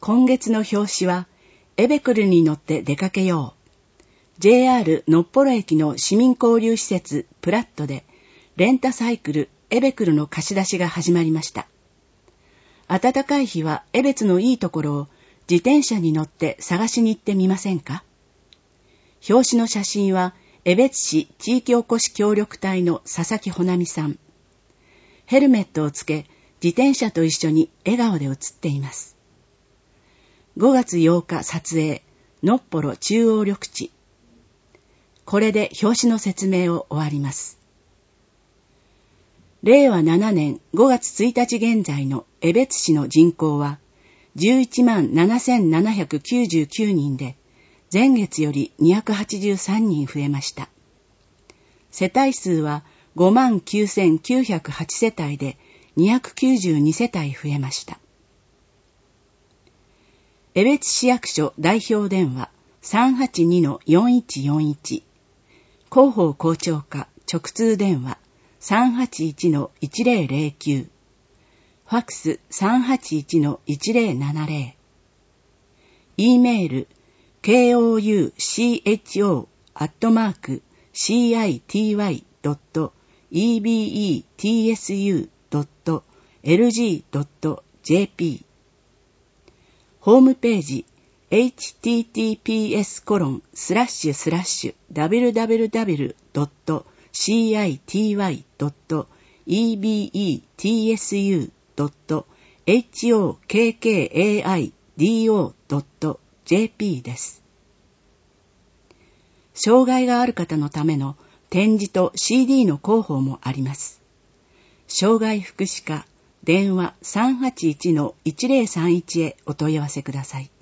今月の表紙は、エベクルに乗って出かけよう。JR のっぽろ駅の市民交流施設プラットで、レンタサイクルエベクルの貸し出しが始まりました。暖かい日は江別のいいところを自転車に乗って探しに行ってみませんか？表紙の写真は江別市地域おこし協力隊の佐々木穂波さん。ヘルメットをつけ、自転車と一緒に笑顔で写っています。5月8日撮影、のっぽろ中央緑地。これで表紙の説明を終わります。令和7年5月1日現在の江別市の人口は 117,799 人で、前月より283人増えました。世帯数は 59,908 世帯で292世帯増えました。江別市役所代表電話 382-4141 広報校長課直通電話 381-1009 ファックス 381-1070 E メール koucho@city.ebetsu.lg.jp ホームページ https://www.city.ebetsu.jp です。障害がある方のための展示と CD の広報もあります。障害福祉課電話 381-1031 へお問い合わせください。